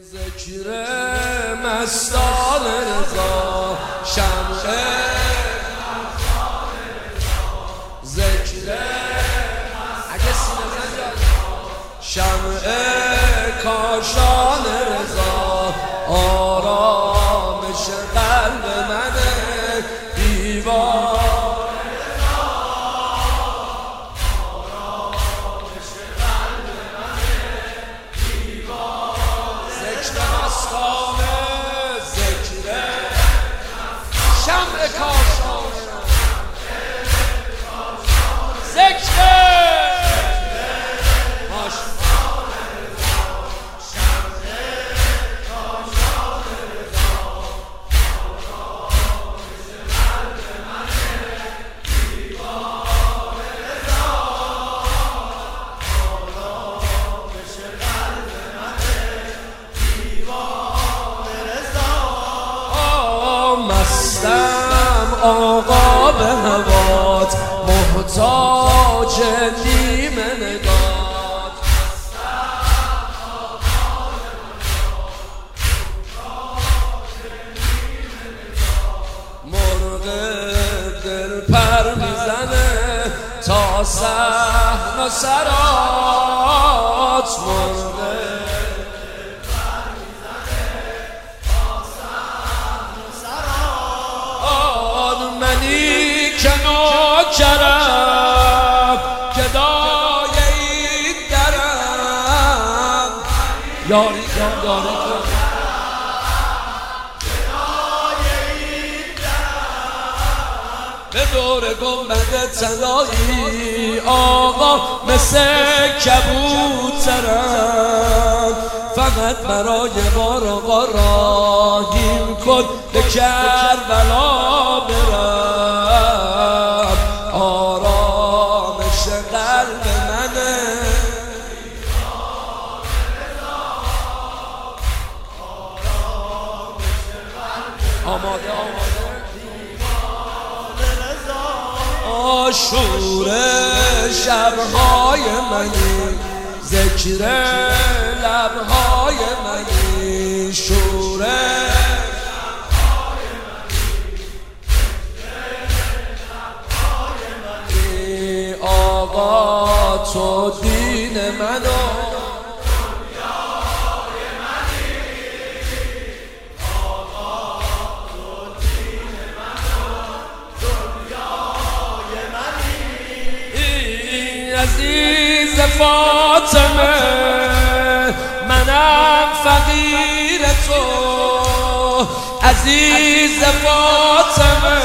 ذکر مستان رضا شمع ذکر اگه سینه شمع کاشان رضا آرامش قلب منه دیوار شمع کاشان ذکر آقا به هوات محتاج نیم نگات مرغ دل پر میزنه تا صحن و سرات مرغ کرم گدای این درم یاری کن یاری کن به دور گنبد طلایی آقا مثل کبوترم فقط برای بار آقا راهیم کن به کربلا برم آرامش قلب منه آماده آماده آشور شبهای منی ذکر لبهای منی شوره آقا تو دین منو دنیای منی آقا تو دین منو دنیای منی عزیز فاطمه منم فقیر تو عزیز فاطمه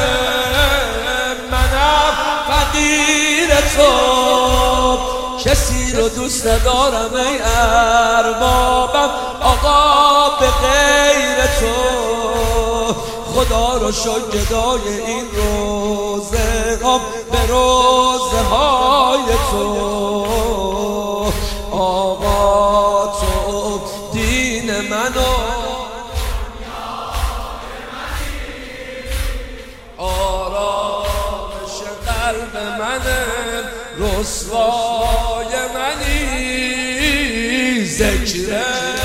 منم فقیر تو کسی رو دوست ندارم ای اربابم آقا به غیر تو خدا رو شکر گدای این روزه ها به روزه های تو آقا تو دین منو آرامش قلب منه رسوای منی ذکر